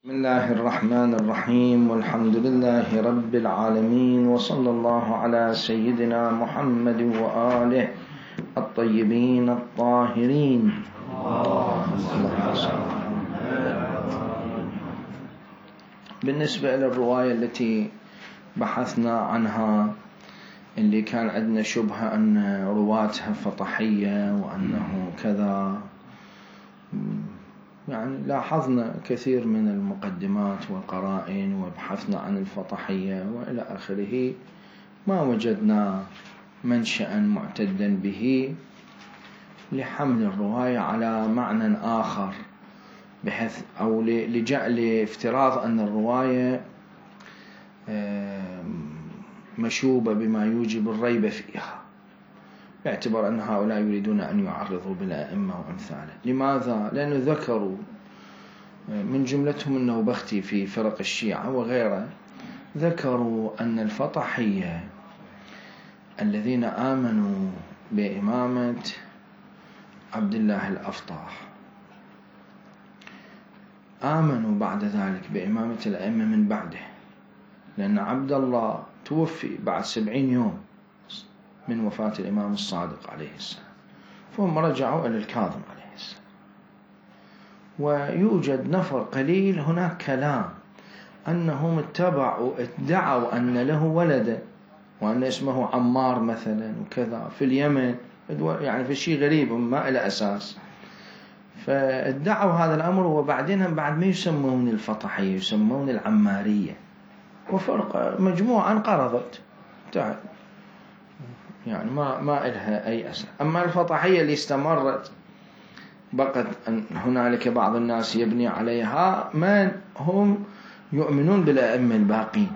بسم الله الرحمن الرحيم والحمد لله رب العالمين وصلى الله على سيدنا محمد وآله الطيبين الطاهرين. بالنسبة إلى الرواية التي بحثنا عنها اللي كان عندنا شبهة أن رواتها فطحية وأنه كذا، يعني لاحظنا كثير من المقدمات والقرائن وبحثنا عن الفطحية وإلى آخره، ما وجدنا منشأ معتدا به لحمل الرواية على معنى آخر، بحيث أو لافتراض أن الرواية مشوبة بما يوجب الريب فيها، باعتبار أن هؤلاء يريدون أن يعرضوا بالأئمة وأمثاله. لماذا؟ لأنه ذكروا من جملتهم النوبختي في فرق الشيعة وغيره، ذكروا أن الفطحية الذين آمنوا بإمامة عبد الله الأفطاح آمنوا بعد ذلك بإمامة الأئمة من بعده، لأن عبد الله توفي بعد 70 يوم من وفاة الإمام الصادق عليه السلام، فهم رجعوا إلى الكاظم عليه السلام. ويوجد نفر قليل هناك كلام أنهم ادعوا أن له ولدا وأن اسمه عمار مثلا وكذا في اليمن، يعني في شيء غريب ما إلى أساس، فادعوا هذا الأمر. وبعدين بعد ما يسمون الفطحية يسمون العمارية، وفرق مجموعة انقرضت يعني ما إلها أي أثر. أما الفطحية اللي استمرت بقت هنالك بعض الناس يبني عليها من هم يؤمنون بالأئمة الباقين،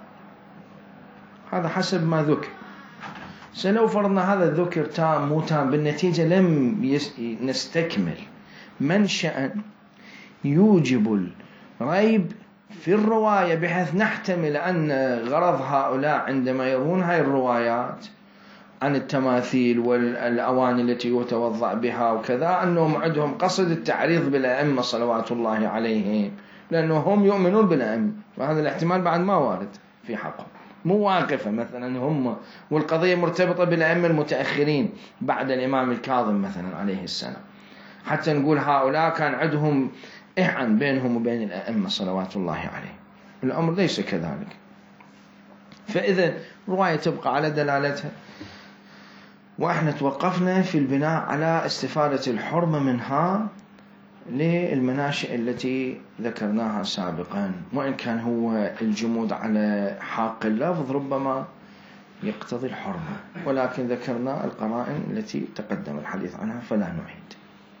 هذا حسب ما ذكر. سلو فرضنا هذا الذكر تام مو تام، بالنتيجة لم نستكمل منشأ يوجب الريب في الرواية، بحيث نحتمل أن غرض هؤلاء عندما يرون هاي الروايات عن التماثيل والأواني التي يتوضأ بها وكذا أنهم عندهم قصد التعريض بالأئمة صلوات الله عليهم، لأنهم يؤمنون بالأئمة، وهذا الاحتمال بعد ما وارد في حقهم، مو واقفة مثلا هم والقضية مرتبطة بالأئمة المتأخرين بعد الإمام الكاظم مثلا عليه السلام، حتى نقول هؤلاء كان عندهم إحن بينهم وبين الأئمة صلوات الله عليهم. الأمر ليس كذلك. فإذا رواية تبقى على دلالتها، وإحنا توقفنا في البناء على استفادة الحرمة منها للمناشئ التي ذكرناها سابقا، وإن كان هو الجمود على حاق اللفظ ربما يقتضي الحرمة، ولكن ذكرنا القرائن التي تقدم الحديث عنها فلا نعيد.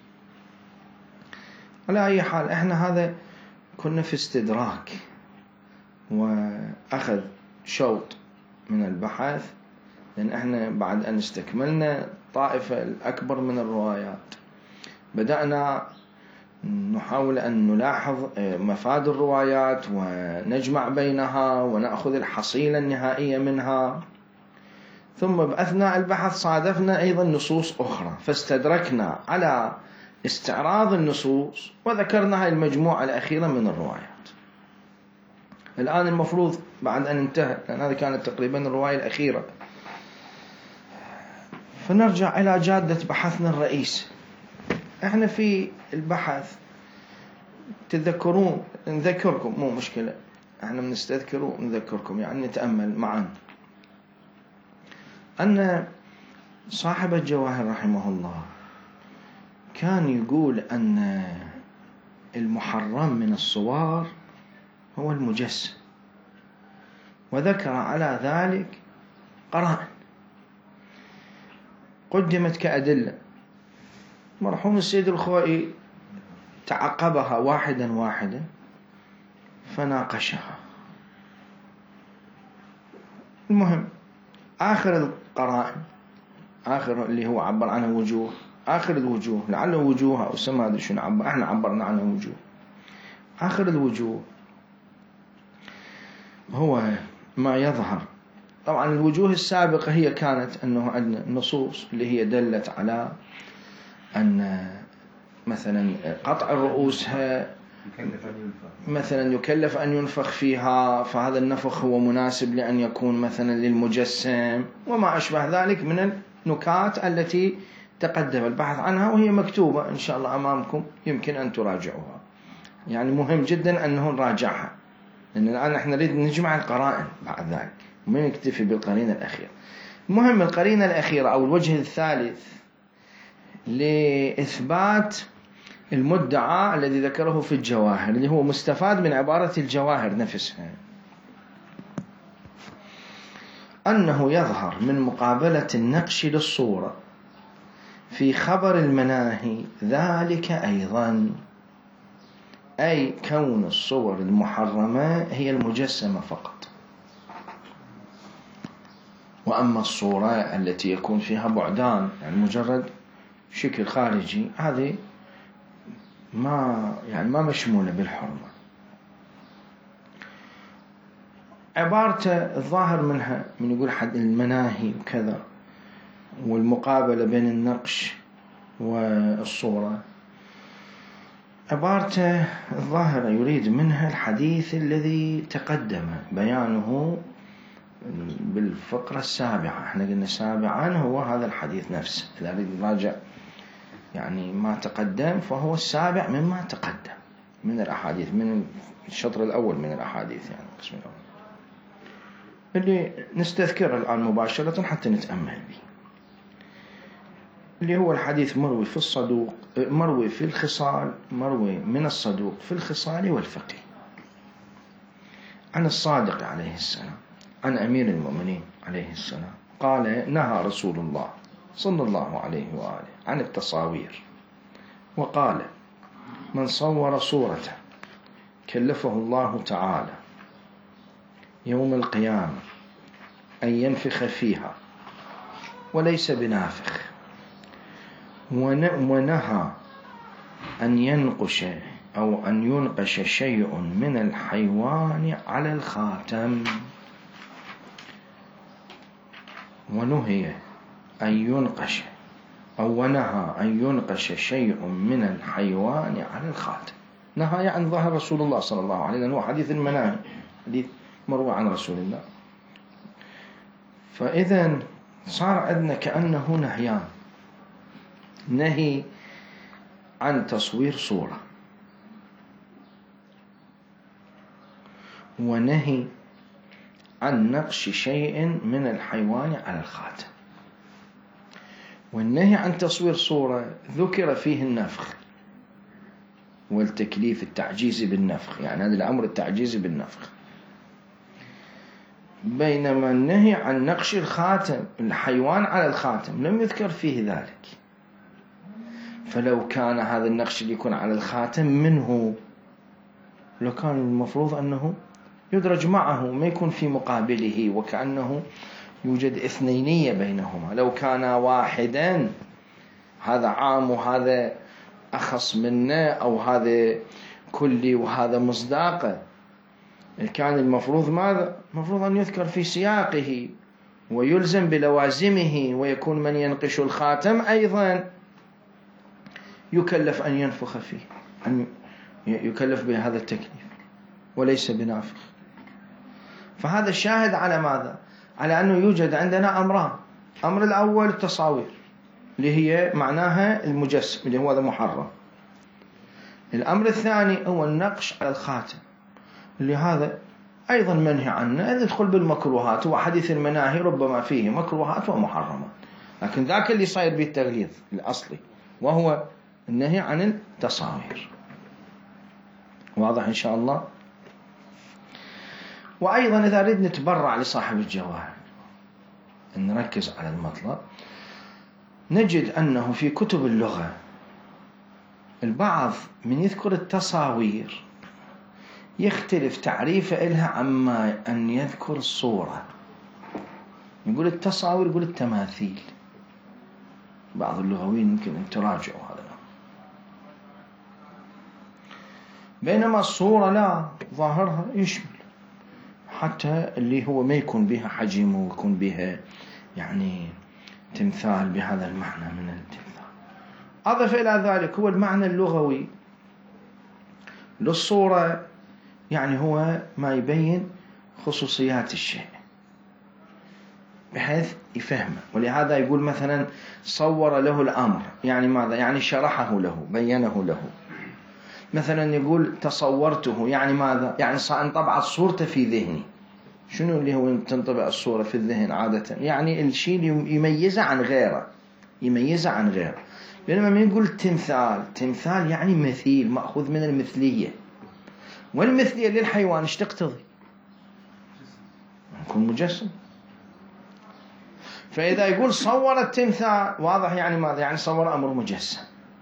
على أي حال إحنا هذا كنا في استدراك وأخذ شوط من البحث، لأن إحنا بعد أن استكملنا طائفة الأكبر من الروايات بدأنا نحاول أن نلاحظ مفاد الروايات ونجمع بينها ونأخذ الحصيلة النهائية منها. ثم بأثناء البحث صادفنا أيضا نصوص أخرى، فاستدركنا على استعراض النصوص وذكرنا هاي المجموعة الأخيرة من الروايات. الآن المفروض بعد أن انتهى، لأن هذه كانت تقريبا الرواية الأخيرة، فنرجع إلى جادة بحثنا الرئيس. احنا في البحث تذكرون، نذكركم مو مشكلة، احنا بنستذكر ونذكركم، يعني نتأمل معا أن صاحب الجواهر رحمه الله كان يقول أن المحرم من الصور هو المجسم، وذكر على ذلك قرائن قدمت كأدلة. مرحوم السيد الخوئي تعقبها واحدا واحدا فناقشها. المهم آخر القرائن، آخر اللي هو عبر عنه وجوه، آخر الوجوه، لعله وجوه أو سما هذا شنو عبر، احنا عبرنا عنه وجوه. آخر الوجوه هو ما يظهر. طبعا الوجوه السابقة هي كانت أنه عندنا النصوص اللي هي دلت على أن مثلا قطع رؤوسها مثلا يكلف أن ينفخ فيها، فهذا النفخ هو مناسب لأن يكون مثلا للمجسم وما أشبه ذلك من النكات التي تقدم البحث عنها، وهي مكتوبة إن شاء الله أمامكم، يمكن أن تراجعوها. يعني مهم جدا أنه نراجعها، لأن الآن نحن نريد نجمع القرائن بعد ذلك، وما نكتفي بالقرينة الأخيرة. المهم القرينة الأخيرة أو الوجه الثالث لإثبات المدعى الذي ذكره في الجواهر، اللي هو مستفاد من عبارة الجواهر نفسها، أنه يظهر من مقابلة النقش للصورة في خبر المناهي ذلك أيضا، أي كون الصور المحرمة هي المجسمة فقط، وأما الصورة التي يكون فيها بعدان، يعني مجرد شكل خارجي، هذه ما مشمولة بالحرمة. عبارته الظاهر منها من يقول حد المناهي وكذا، والمقابلة بين النقش والصورة، عبارته الظاهرة يريد منها الحديث الذي تقدم بيانه بالفقرة السابعة. احنا قلنا سابعا هو هذا الحديث نفسه، إذا أريد نراجع يعني ما تقدم فهو السابع مما تقدم من الأحاديث، من الشطر الأول من الأحاديث، يعني القسم الأول اللي نستذكره الآن مباشرة حتى نتأمل به، اللي هو الحديث مروي في الصدوق، مروي في الخصال، مروي من الصدوق في الخصال والفقه، عن الصادق عليه السلام عن أمير المؤمنين عليه السلام قال: نهى رسول الله صلى الله عليه وآله عن التصاوير، وقال: من صور صورة كلفه الله تعالى يوم القيامة أن ينفخ فيها وليس بنافخ، ونهى أن ينقش أو أن ينقش شيء من الحيوان على الخاتم، ونهي أن ينقش ونهى أن ينقش شيء من الحيوان على الخاتم. نهى عن ظهر رسول الله صلى الله عليه وسلم، هو حديث المناهي، حديث مروي عن رسول الله. فإذا صار عندنا كأنه نهيان: نهي عن تصوير صورة، ونهي عن نقش شيء من الحيوان على الخاتم. والنهي عن تصوير صورة ذكر فيه النفخ والتكليف التعجيزي بالنفخ، يعني هذا الأمر التعجيزي بالنفخ، بينما النهي عن نقش الخاتم الحيوان على الخاتم لم يذكر فيه ذلك. فلو كان هذا النقش اللي يكون على الخاتم منه، لو كان المفروض أنه يدرج معه، ما يكون في مقابله، وكأنه يوجد اثنينية بينهما. لو كان واحدا، هذا عام وهذا أخص منه، أو هذا كلي وهذا مصداقه، كان المفروض ماذا؟ المفروض أن يذكر في سياقه ويلزم بلوازمه، ويكون من ينقش الخاتم أيضا يكلف أن ينفخ فيه، أن يكلف بهذا التكليف وليس بنافخ. فهذا الشاهد على ماذا؟ على أنه يوجد عندنا أمران: أمر الأول التصاوير اللي هي معناها المجسم اللي هو هذا محرم، الأمر الثاني هو النقش على الخاتم اللي هذا أيضا منهي عنه، يدخل بالمكروهات، وحديث المناهي ربما فيه مكروهات ومحرمات، لكن ذاك اللي صاير به التغليظ الأصلي وهو النهي عن التصاوير. واضح إن شاء الله؟ وأيضا إذا أريد نتبرع لصاحب الجواهر، نركز على المطلب، نجد أنه في كتب اللغة البعض من يذكر التصاوير يختلف تعريفه إلها عما أن يذكر الصورة. يقول التصاوير، يقول التماثيل. بعض اللغويين يمكن أن تراجعوا هذا، بينما الصورة لا، ظاهرها يشمل حتى اللي هو ما يكون بها حجم ويكون بها يعني تمثال بهذا المعنى من التمثال. أضف إلى ذلك هو المعنى اللغوي للصورة يعني هو ما يبين خصوصيات الشيء بحيث يفهمه. ولهذا يقول مثلا صور له الأمر، يعني ماذا؟ يعني شرحه له، بينه له. مثلا يقول تصورته، يعني ماذا؟ يعني انطبعت صورته في ذهني. شنو اللي هو تنطبع الصورة في الذهن عادة؟ يعني الشيء اللي يميزه عن غيره، يميزه عن غيره. بينما من يقول تمثال، تمثال يعني مثيل، مأخوذ من المثلية. والمثلية للحيوان ايش تقتضي؟ يكون مجسم. فإذا يقول صور التمثال، واضح يعني ماذا؟ يعني صور أمر مجسم.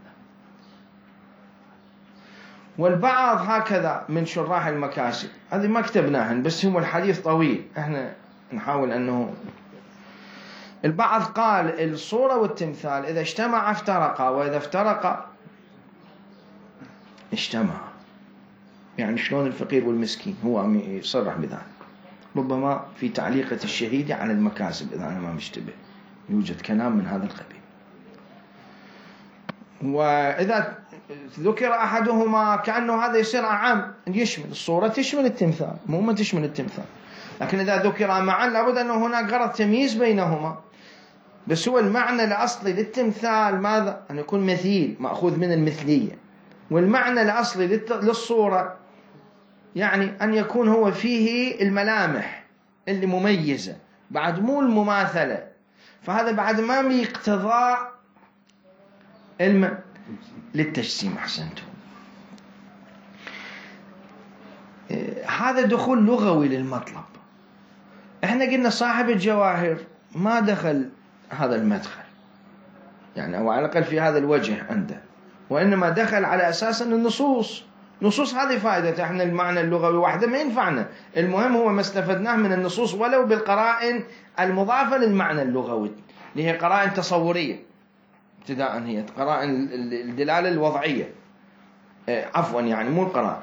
والبعض هكذا من شراح المكاسب، هذه ما كتبناهن بس هو الحديث طويل، احنا نحاول أنه البعض قال الصورة والتمثال إذا اجتمع افترقا، وإذا افترقا اجتمع. يعني شلون الفقير والمسكين، هو يصرح بذلك. ربما في تعليقة الشهيد على المكاسب إذا أنا ما مشتبه يوجد كلام من هذا القبيل. وإذا ذكر أحدهما كأنه هذا يصير أعم، يشمل الصورة تشمل التمثال، مو ما تشمل التمثال. لكن إذا ذكر معا لابد أن هناك غرض تمييز بينهما. بس هو المعنى الأصلي للتمثال ماذا؟ أن يكون مثيل، مأخوذ من المثلية. والمعنى الأصلي للصورة يعني أن يكون هو فيه الملامح اللي مميزة، بعد مو المماثلة. فهذا بعد ما يقتضى للتجسيم. أحسنتم. هذا دخول لغوي للمطلب. احنا قلنا صاحب الجواهر ما دخل هذا المدخل، يعني أو على الأقل في هذا الوجه عنده، وإنما دخل على أساس أن نصوص هذه فائدة. احنا المعنى اللغوي وحده ما ينفعنا، المهم هو ما استفدناه من النصوص ولو بالقرائن المضافة للمعنى اللغوي، اللي هي قرائن تصورية ابتداء، هي قرائن الدلالة الوضعية، عفوا يعني مو القرائن.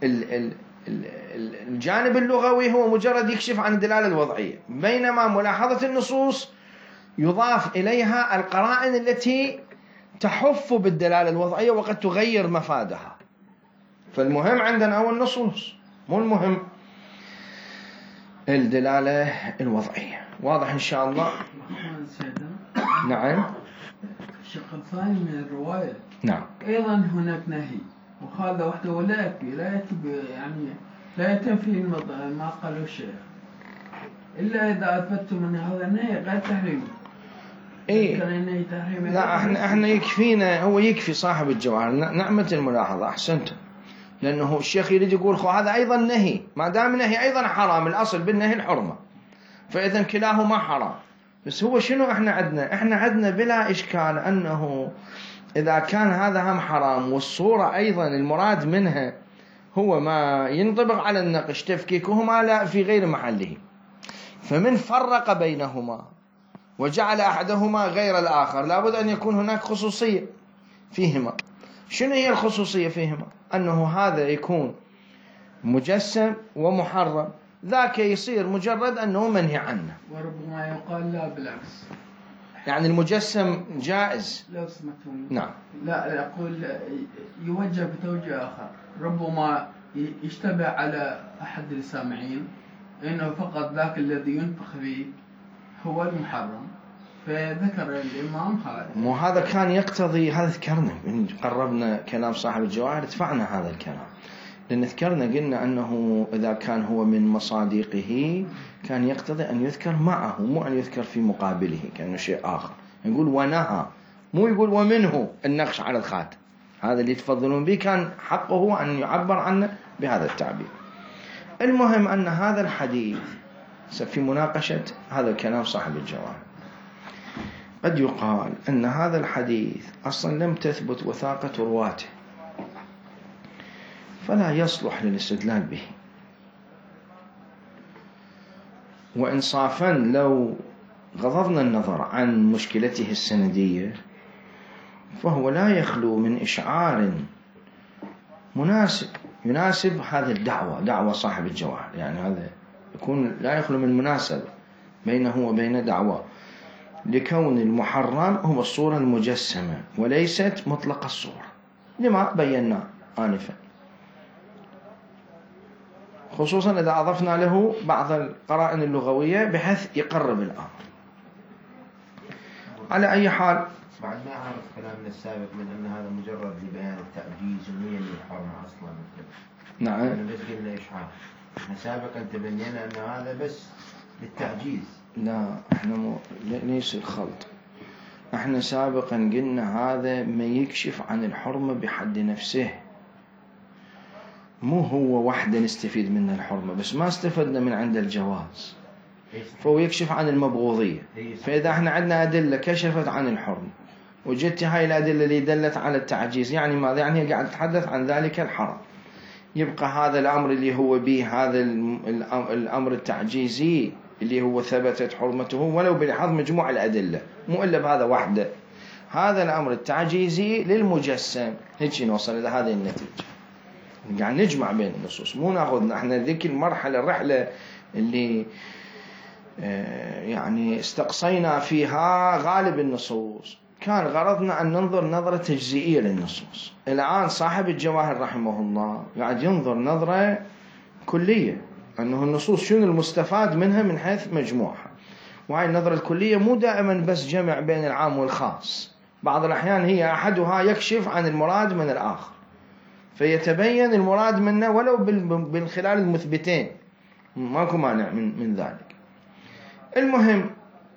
الجانب اللغوي هو مجرد يكشف عن الدلالة الوضعية، بينما ملاحظة النصوص يضاف إليها القرائن التي تحف بالدلالة الوضعية وقد تغير مفادها. فالمهم عندنا هو النصوص، مو المهم الدلالة الوضعية. واضح إن شاء الله؟ نعم. الشق الثاني من الرواية نعم أيضا هناك نهي، وهذا وحده لا يكفي، يعني لا يتنفي ما قاله الشيخ إلا إذا أثبتم أن هذا النهي غير تحريم. إيه لا احنا يكفينا، هو يكفي صاحب الجواهر نعمة الملاحظة. أحسنتم. لأنه الشيخ يريد يقول هذا أيضا نهي، ما دام نهي أيضا حرام، الأصل بالنهي الحرمة، فإذا كلاهما حرام. بس هو شنو احنا عندنا بلا إشكال أنه إذا كان هذا هم حرام والصورة أيضا المراد منها هو ما ينطبق على النقش تفكيكهما لا في غير محله، فمن فرق بينهما وجعل أحدهما غير الآخر لابد أن يكون هناك خصوصية فيهما. شنو هي الخصوصية فيهما؟ أنه هذا يكون مجسم ومحرم، ذاك يصير مجرد أنه منهي عنه. وربما يقال لا بالعكس، يعني المجسم جائز لو سمحتم. نعم. لا أقول يوجه بتوجيه آخر، ربما يشتبه على أحد السامعين إنه فقط ذاك الذي ينفخ فيه هو المحرم، فذكر الإمام هذا. مو هذا كان يقتضي، هذا ذكرنا من قربنا كلام صاحب الجواهر دفعنا هذا الكلام، لأن ذكرنا قلنا أنه إذا كان هو من مصادقه كان يقتضي أن يذكر معه، مو أن يذكر في مقابله كأنه شيء آخر. يقول ونهى، مو يقول ومنه النقش على الخاتم. هذا اللي تفضلون به كان حقه أن يعبر عنه بهذا التعبير. المهم أن هذا الحديث في مناقشة هذا الكلام صاحب الجواهر قد يقال أن هذا الحديث أصلا لم تثبت وثاقة رواته، فلا يصلح للاستدلال به. وإنصافا لو غضضنا النظر عن مشكلته السندية فهو لا يخلو من إشعار مناسب يناسب هذه الدعوة، دعوة صاحب الجواهر. يعني هذا يكون لا يخلو من مناسبة بينه وبين دعوة، لكون المحرم هو الصورة المجسمة وليست مطلق الصورة، لما بينا آنفا. خصوصا إذا أضفنا له بعض القرائن اللغوية بحيث يقرب الأمر. على أي حال، بعد ما أعرف كلامنا السابق من أن هذا مجرد لبيان التعجيز وهي الحرمة أصلا. نعم. أنا بس قلنا إشعار. احنا سابقا تبنينا أن هذا بس للتعجيز. لا، احنا ليس الخلط. احنا سابقا قلنا هذا ما يكشف عن الحرمة بحد نفسه، مو هو وحده نستفيد من الحرمة بس ما استفدنا من عند الجواز، فهو يكشف عن المبغوضية. فإذا احنا عندنا أدلة كشفت عن الحرمة وجدت هاي الأدلة اللي دلت على التعجيز، يعني ماذا؟ يعني هي قاعد تتحدث عن ذلك الحرام. يبقى هذا الأمر اللي هو به هذا الأمر التعجيزي اللي هو ثبتت حرمته ولو بلحاظ مجموع الأدلة، مو إلا بهذا وحده. هذا الأمر التعجيزي للمجسم، هيك نوصل إلى هذه النتيجة. يعني نجمع بين النصوص، مو ناخذ نحن ذيك المرحلة الرحلة اللي يعني استقصينا فيها غالب النصوص، كان غرضنا أن ننظر نظرة تجزئية للنصوص. الآن صاحب الجواهر رحمه الله قاعد ينظر نظرة كلية، أنه النصوص شنو المستفاد منها من حيث مجموعها. وهاي النظرة الكلية مو دائما بس جمع بين العام والخاص، بعض الأحيان هي أحدها يكشف عن المراد من الآخر، فيتبين المراد منه ولو من خلال المثبتين، ماكو مانع من ذلك. المهم،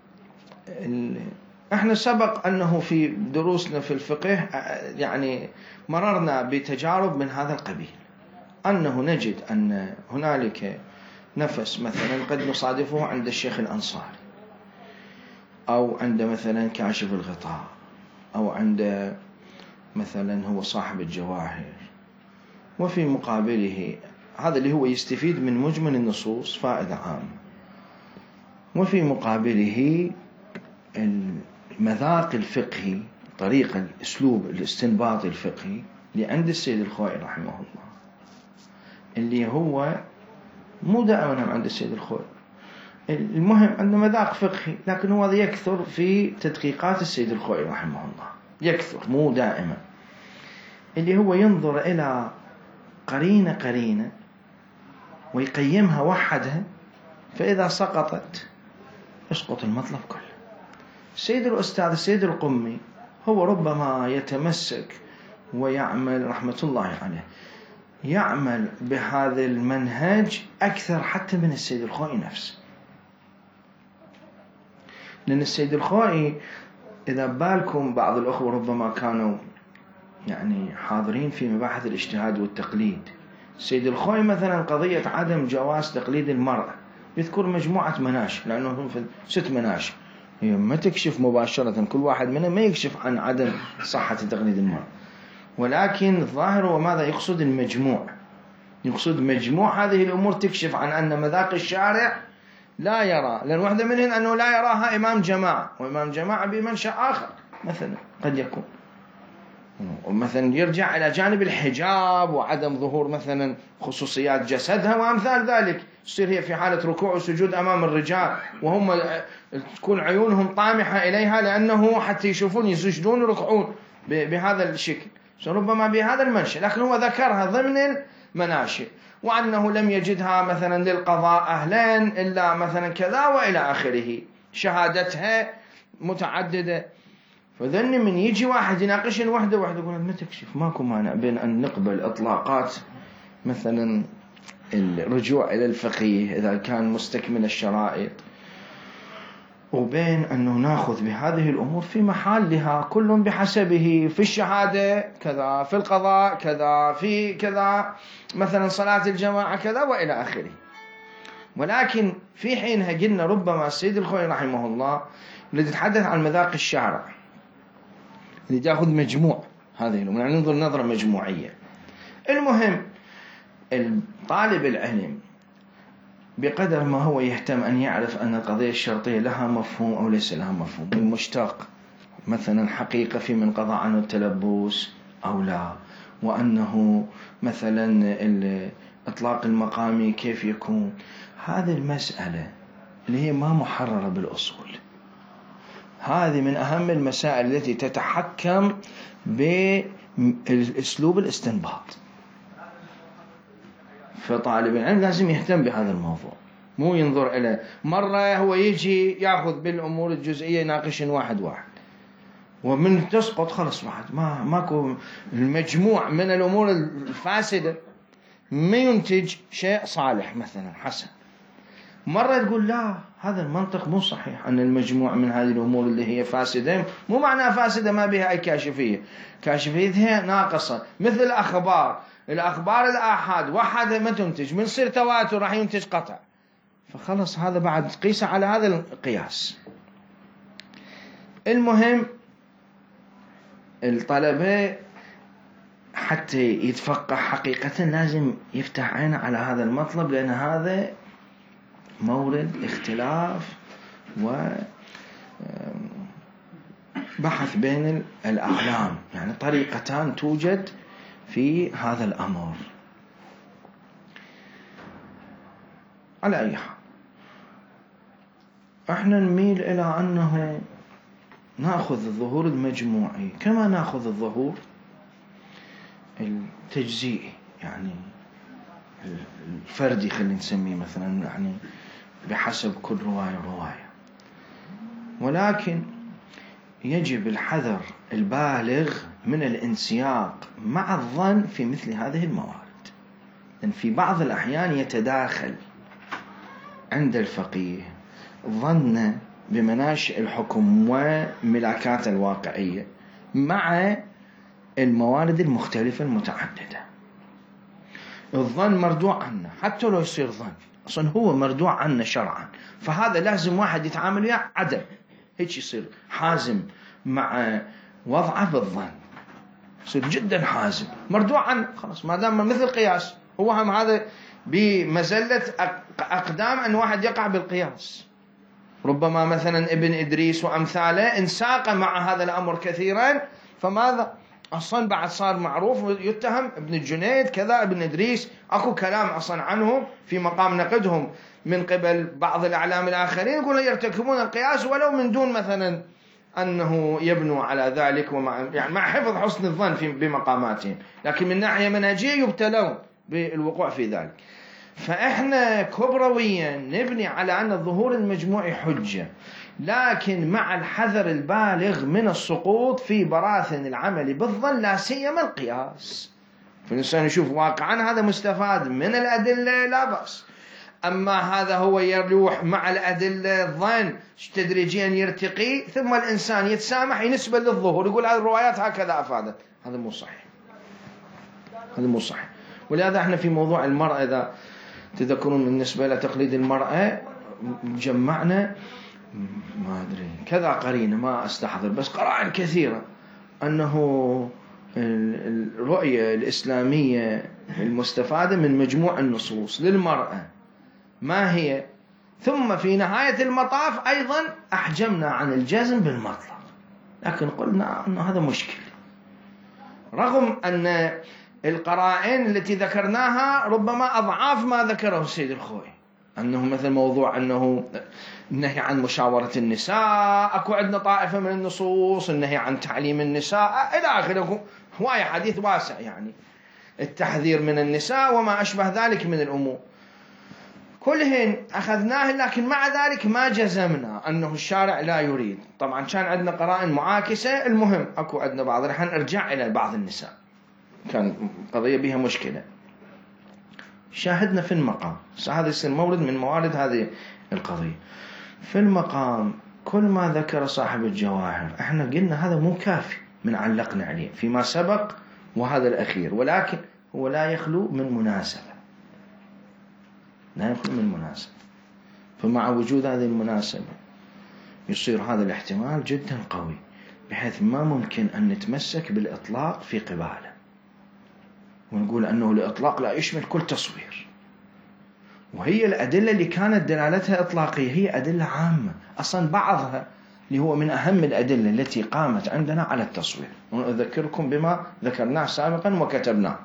احنا سبق أنه في دروسنا في الفقه يعني مررنا بتجارب من هذا القبيل، أنه نجد أن هنالك نفس مثلا قد نصادفه عند الشيخ الأنصاري، أو عند مثلا كاشف الغطاء، أو عند مثلا هو صاحب الجواهر، وفي مقابله هذا اللي هو يستفيد من مجمل النصوص فائدة عامة، وفي مقابله المذاق الفقهي، طريقة الأسلوب الاستنباط الفقهي اللي عند السيد الخوئي رحمه الله، اللي هو مو دائما عند السيد الخوئي. المهم أنه مذاق فقهي، لكن هو يكثر في تدقيقات السيد الخوئي رحمه الله، يكثر مو دائما، اللي هو ينظر إلى قرينة ويقيمها وحدها، فإذا سقطت يسقط المطلب كله. السيد الأستاذ السيد القمي هو ربما يتمسك ويعمل رحمة الله عليه، يعمل بهذا المنهج أكثر حتى من السيد الخوئي نفسه، لأن السيد الخوئي إذا بالكم بعض الأخوة ربما كانوا يعني حاضرين في مباحث الاجتهاد والتقليد، السيد الخوئي مثلا قضية عدم جواز تقليد المرأة يذكر مجموعة مناشئ، لأنه هم في 6 مناشئ هي ما تكشف مباشرة، كل واحد منها ما يكشف عن عدم صحة تقليد المرأة، ولكن الظاهر هو ماذا؟ يقصد المجموع، يقصد مجموع هذه الأمور تكشف عن أن مذاق الشارع لا يرى، لأن واحدة منهن أنه لا يراها إمام جماعة، وإمام جماعة بمنشأ آخر مثلا قد يكون، ومثلا يرجع إلى جانب الحجاب وعدم ظهور مثلا خصوصيات جسدها وأمثال ذلك، تصير هي في حالة ركوع وسجود أمام الرجال وهم تكون عيونهم طامحة إليها لأنه حتى يشوفون يسجدون ويركعون بهذا الشكل، ربما بهذا المنشأ، لكن هو ذكرها ضمن المناشئ، وأنه لم يجدها مثلا للقضاء أهلين إلا مثلا كذا وإلى آخره، شهادتها متعددة. فذن من يجي واحد يناقشن وحده يقول ما تكشف، ماكو مانع بين أن نقبل إطلاقات مثلا الرجوع إلى الفقيه إذا كان مستكمل الشرائط، وبين أنه نأخذ بهذه الأمور في محلها كل بحسبه، في الشهادة كذا، في القضاء كذا، في كذا مثلا صلاة الجماعة كذا وإلى آخره. ولكن في حينها قلنا ربما السيد الخوئي رحمه الله الذي يتحدث عن مذاق الشارع اللي تأخذ مجموع هذه الأمور، يعني ننظر نظرة مجموعية. المهم الطالب العلم بقدر ما هو يهتم أن يعرف أن القضية الشرطية لها مفهوم أو ليس لها مفهوم، المشتق مثلا حقيقة في من قضى عنه التلبس أو لا، وأنه مثلا الإطلاق المقامي كيف يكون، هذه المسألة اللي هي ما محررة بالأصول، هذه من أهم المسائل التي فطالب العلم لازم يهتم بهذا الموضوع، مو ينظر إلى مرة هو يجي يأخذ بالأمور الجزئية يناقش واحد ومن تسقط خلص واحد ماكو المجموع من الأمور الفاسدة ما ينتج شيء صالح مثلا حسن. مرة تقول لا هذا المنطق مو صحيح، أن المجموع من هذه الأمور اللي هي فاسدة مو معناها فاسدة ما بها أي كاشفية، كاشفيتها ناقصة. مثل الأخبار الآحاد وحدها ما تنتج، من صير تواتر راح ينتج قطع، فخلص هذا بعد قيسه على هذا القياس. المهم الطلبة حتى يتفقه حقيقة لازم يفتح عينه على هذا المطلب، لأن هذا مورد اختلاف وبحث بين الأعلام، يعني طريقتان توجد في هذا الأمر. على أي حال احنا نميل إلى أنه نأخذ الظهور المجموعي كما نأخذ الظهور التجزئي، يعني الفردي خلينا نسميه مثلا، يعني بحسب كل رواية، ولكن يجب الحذر البالغ من الانسياق مع الظن في مثل هذه الموارد، لأن في بعض الأحيان يتداخل عند الفقيه ظن بمناشئ الحكم وملاكات الواقعية مع الموارد المختلفة المتعددة. الظن مردوع عنه حتى لو يصير ظن، أصلا هو مردوع عنه شرعا، فهذا لازم واحد يتعامل وياه عدل، هيك يصير حازم مع وضعه بالظن، يصير جدا حازم مردوع عنه خلاص، ما دام مثل القياس هو هم هذا بمزلة أقدام أن واحد يقع بالقياس. ربما مثلا ابن إدريس وأمثاله انساق مع هذا الأمر كثيرا، فماذا أصلا بعد صار معروف يتهم ابن الجنيد كذا، ابن إدريس أكو كلام أصلا عنهم في مقام نقدهم من قبل بعض الأعلام الآخرين، يقولون يرتكبون القياس ولو من دون مثلا أنه يبنوا على ذلك، يعني مع حفظ حسن الظن بمقاماتهم، لكن من ناحية منهجية يبتلون بالوقوع في ذلك. فإحنا كبرويا نبني على أن الظهور المجموعي حجة، لكن مع الحذر البالغ من السقوط في براثن العمل بالظن، لا سيما القياس. فالإنسان يشوف واقعا هذا مستفاد من الأدلة لا بأس، أما هذا هو يروح مع الأدلة الظن تدريجيا يرتقي، ثم الإنسان يتسامح ينسبة للظهور يقول هذه الروايات هكذا أفادت، هذا مو صحيح، هذا مو صحيح. ولهذا احنا في موضوع المرأة إذا تذكرون بالنسبة لتقليد المرأة جمعنا ما أدري كذا قرينة ما أستحضر، بس قرائن كثيرة أنه الرؤية الإسلامية المستفادة من مجموع النصوص للمرأة ما هي، ثم في نهاية المطاف أيضا أحجمنا عن الجزم بالمطلق، لكن قلنا أن هذا مشكل، رغم أن القرائن التي ذكرناها ربما أضعاف ما ذكره السيد الخوئي، أنه مثل موضوع أنه النهي عن مشاورة النساء، أكو عندنا طائفة من النصوص النهي عن تعليم النساء إلى آخره، هواية حديث واسع، يعني التحذير من النساء وما أشبه ذلك من الأمور كلهن أخذناه، لكن مع ذلك ما جزمنا أنه الشارع لا يريد. طبعا كان عندنا قرائن معاكسة، المهم أكو عندنا بعض الحين ارجع إلى بعض النساء كان قضية بها مشكلة، شاهدنا في المقام، هذا يصير مورد من موارد هذه القضية. في المقام كل ما ذكر صاحب الجواهر احنا قلنا هذا مو كافي من علقنا عليه فيما سبق وهذا الأخير، ولكن هو لا يخلو من مناسبة، لا يخلو من مناسبة، فمع وجود هذه المناسبة يصير هذا الاحتمال جدا قوي، بحيث ما ممكن أن نتمسك بالإطلاق في قباله ونقول أنه الإطلاق لا يشمل كل تصوير. وهي الأدلة اللي كانت دلالتها إطلاقية هي أدلة عامة، أصلا بعضها اللي هو من أهم الأدلة التي قامت عندنا على التصوير، وأذكركم بما ذكرناه سابقا وكتبناه.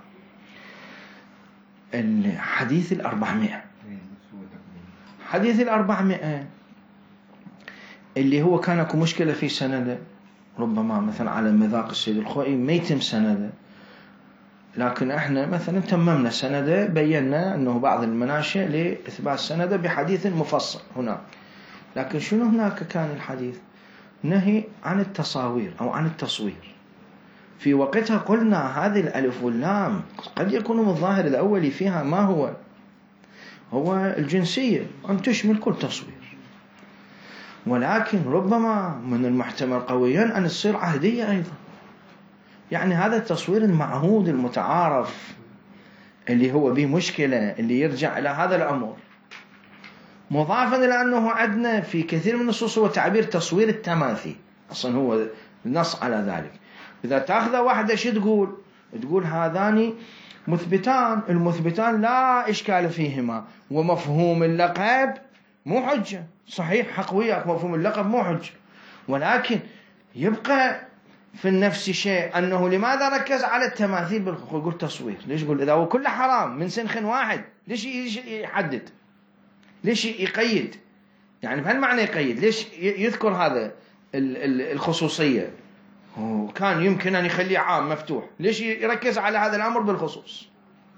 الحديث 400 حديث 400 اللي هو كان اكو مشكلة في سنده، ربما مثلا على مذاق السيد الخوئي ما يتم سنده، لكن احنا مثلا تممنا سنده، بينا انه بعض المناشئ لاثبات سنده بحديث مفصل هناك. لكن شنو هناك كان الحديث؟ نهي عن التصاوير او عن التصوير. في وقتها قلنا هذه الالف واللام قد يكون الظاهر الاولي فيها ما هو الجنسيه، ان تشمل كل تصوير، ولكن ربما من المحتمل قويا ان تصير عهديه ايضا. يعني هذا التصوير المعهود المتعارف اللي هو به مشكلة، اللي يرجع إلى هذا الأمر، مضافا إلى أنه عندنا في كثير من النصوص هو تعبير تصوير التماثيل، أصلا هو نص على ذلك. إذا تأخذ واحدة شو تقول هذان مثبتان، المثبتان لا إشكال فيهما، ومفهوم اللقب مو حجة. صحيح حق وياك، مفهوم اللقب مو حجة، ولكن يبقى في النفس شيء أنه لماذا ركز على التماثيل يقول تصوير؟ ليش يقول إذا هو كله حرام من سنخ واحد ليش يحدد؟ ليش يقيد؟ يعني بهالمعنى يقيد، ليش يذكر هذا الخصوصية؟ كان يمكن أن يخليه عام مفتوح، ليش يركز على هذا الأمر بالخصوص؟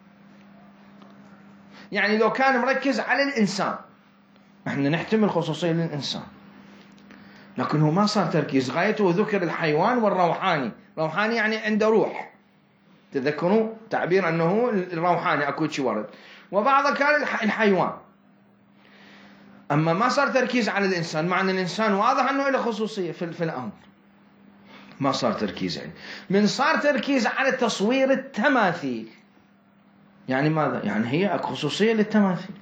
يعني لو كان مركز على الإنسان احنا نحتمل خصوصية للإنسان، لكن هو ما صار تركيز، غايته ذكر الحيوان والروحاني. روحاني يعني عنده روح، تذكروا تعبير أنه الروحاني أكو شيء ورد، وبعض كان الحيوان. أما ما صار تركيز على الإنسان، مع أن الإنسان واضح أنه له خصوصية في الأمر، ما صار تركيز عليه. من صار تركيز على تصوير التماثيل، يعني ماذا؟ يعني هي أكو خصوصية للتماثيل.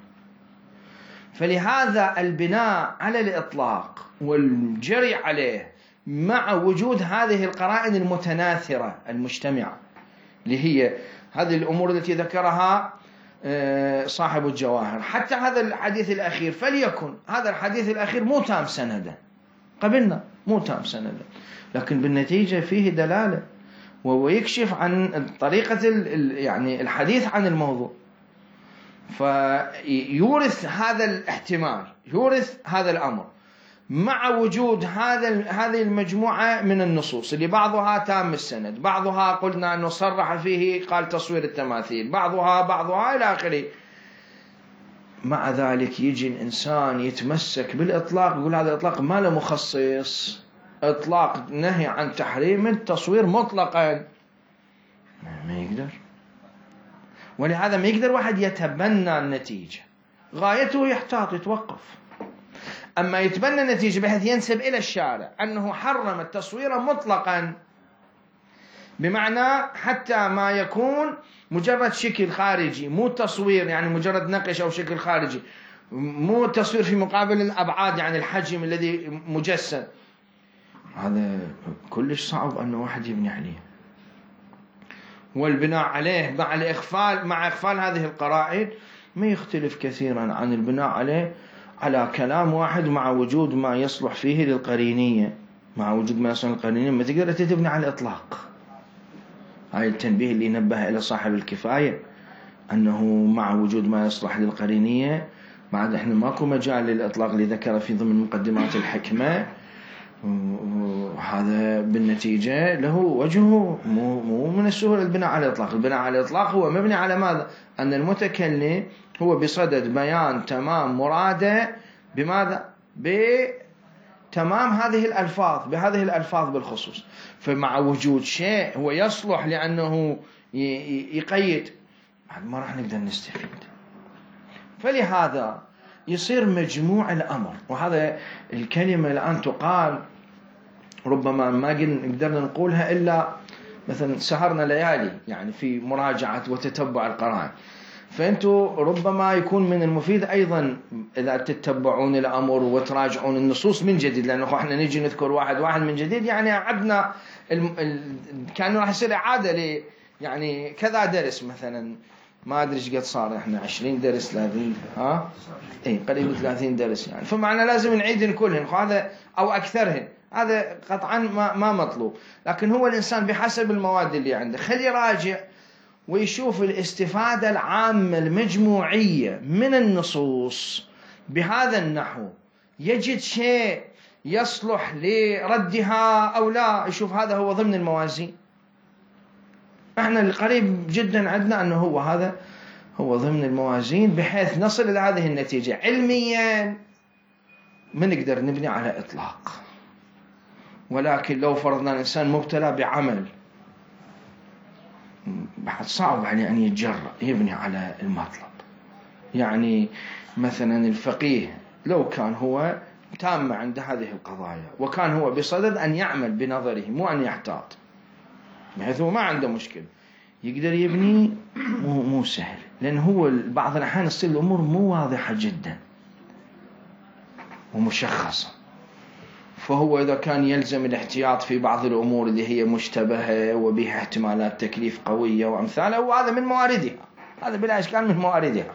فلهذا البناء على الإطلاق والجري عليه مع وجود هذه القرائن المتناثرة المجتمعة، اللي هي هذه الأمور التي ذكرها صاحب الجواهر. حتى هذا الحديث الأخير، فليكن هذا الحديث الأخير مو تام سندا، قبلنا مو تام سندا، لكن بالنتيجة فيه دلالة ويكشف عن طريقة يعني الحديث عن الموضوع. فيورث هذا الاحتمال، يورث هذا الأمر مع وجود هذه المجموعة من النصوص اللي بعضها تام السند، بعضها قلنا أنه صرح فيه قال تصوير التماثيل، بعضها إلى آخره. مع ذلك يجي الإنسان يتمسك بالإطلاق، يقول هذا الإطلاق ما له مخصص، إطلاق نهي عن تحريم التصوير مطلقا، ما يقدر. ولهذا ما يقدر واحد يتبنى النتيجة، غايته يحتاط يتوقف. أما يتبنى النتيجة بحيث ينسب إلى الشارع أنه حرم التصوير مطلقا، بمعنى حتى ما يكون مجرد شكل خارجي، مو تصوير يعني مجرد نقش أو شكل خارجي، مو تصوير في مقابل الأبعاد يعني الحجم الذي مجسد، هذا كلش صعب أن واحد يبني عليه. والبناء عليه مع إغفال هذه القرائن ما يختلف كثيرا عن البناء عليه على كلام واحد مع وجود ما يصلح فيه للقرينية. مع وجود ما يصلح للقرينية ما تقدر تبني على الإطلاق. هاي التنبيه اللي نبه إلى صاحب الكفاية، أنه مع وجود ما يصلح للقرينية بعد إحنا ماكو مجال للإطلاق اللي ذكر في ضمن مقدمات الحكمة. وهذا بالنتيجة له وجهه، مو من السهولة البناء على الإطلاق. البناء على الإطلاق هو مبني على ماذا؟ أن المتكلم هو بصدد بيان تمام مراده بماذا؟ بتمام هذه الألفاظ، بهذه الألفاظ بالخصوص. فمع وجود شيء هو يصلح لأنه يقيد، ما راح نقدر نستفيد. فلهذا يصير مجموع الأمر. وهذا الكلمة الآن تقال ربما ما قدرنا نقولها إلا مثلا سهرنا ليالي يعني في مراجعة وتتبع القرائن. فأنتوا ربما يكون من المفيد أيضا إذا تتبعون الأمر وتراجعون النصوص من جديد، لأنه إحنا نيجي نذكر واحد من جديد، يعني عدنا كان راح يصير إعادة يعني كذا درس مثلا، ما أدري إيش قد صار، إحنا 20 درس 30 قريب 30 درس يعني، فمعنى لازم نعيدن كلهن هذا أو أكثرهن، هذا قطعا ما مطلوب. لكن هو الإنسان بحسب المواد اللي عنده خلي يراجع ويشوف الاستفادة العامة المجموعية من النصوص بهذا النحو، يجد شيء يصلح لردها أو لا، يشوف هذا هو ضمن الموازين احنا القريب جدا عندنا أنه هو هذا هو ضمن الموازين، بحيث نصل إلى هذه النتيجة. علميا ما نقدر نبني على إطلاق، ولكن لو فرضنا الإنسان مبتلى بعمل بعد صعب عليه أن يتجرأ يبني على المطلب. يعني مثلا الفقيه لو كان هو تام عند هذه القضايا وكان هو بصدد أن يعمل بنظره مو أن يحتاط، بحيث هو ما عنده مشكلة يقدر يبني، مو سهل، لأن هو بعض الأحيان تصير الأمور مو واضحة جدا ومشخصة، فهو إذا كان يلزم الاحتياط في بعض الأمور اللي هي مشتبهة وبها احتمالات تكليف قوية وأمثالها، وهذا من مواردها، هذا بلا إشكال من مواردها.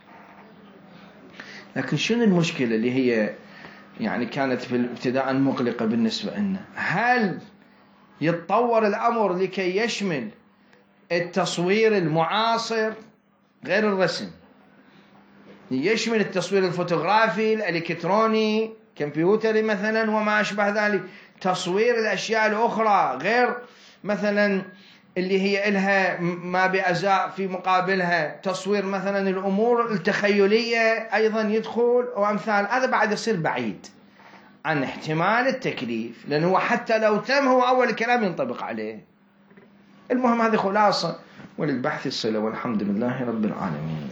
لكن شنو المشكلة اللي هي يعني كانت في الابتداء مقلقة بالنسبة لنا؟ هل يتطور الأمر لكي يشمل التصوير المعاصر غير الرسم، يشمل التصوير الفوتوغرافي الإلكتروني كمبيوتري مثلا وما أشبه ذلك، تصوير الأشياء الأخرى غير مثلا اللي هي إلها ما بأزاء في مقابلها، تصوير مثلا الأمور التخيلية أيضا يدخل وأمثال هذا، بعد يصير بعيد عن احتمال التكليف، لأنه حتى لو تم هو أول كلام ينطبق عليه. المهم هذه خلاصة، وللبحث الصلة، والحمد لله رب العالمين.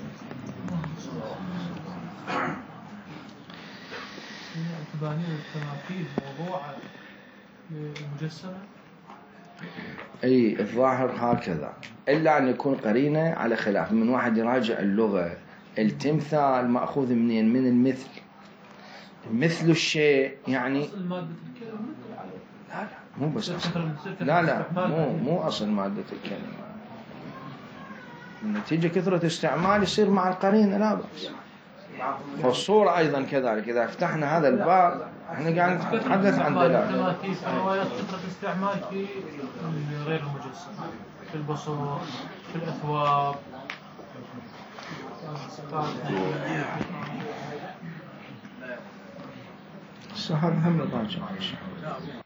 تبانير التماثيل موضوعة مجسمة؟ أي الظاهر هكذا، إلا أن يكون قرينة على خلاف، من واحد يراجع اللغة. التمثال مأخوذ منين؟ من المثل، مثل الشيء يعني. أصل مادة الكلمة؟ لا مو بس أصل، لا مو أصل مادة الكلمة، النتيجة كثرة استعمال يصير مع القرينة لا بأس. والصورة أيضا كذلك، إذا فتحنا هذا الباب احنا قاعد نتحدث عن دلالة. في روايات كثرة استعمال في غير المجسم، في البصور، في الأثواب، الصحابة هم راجعوا.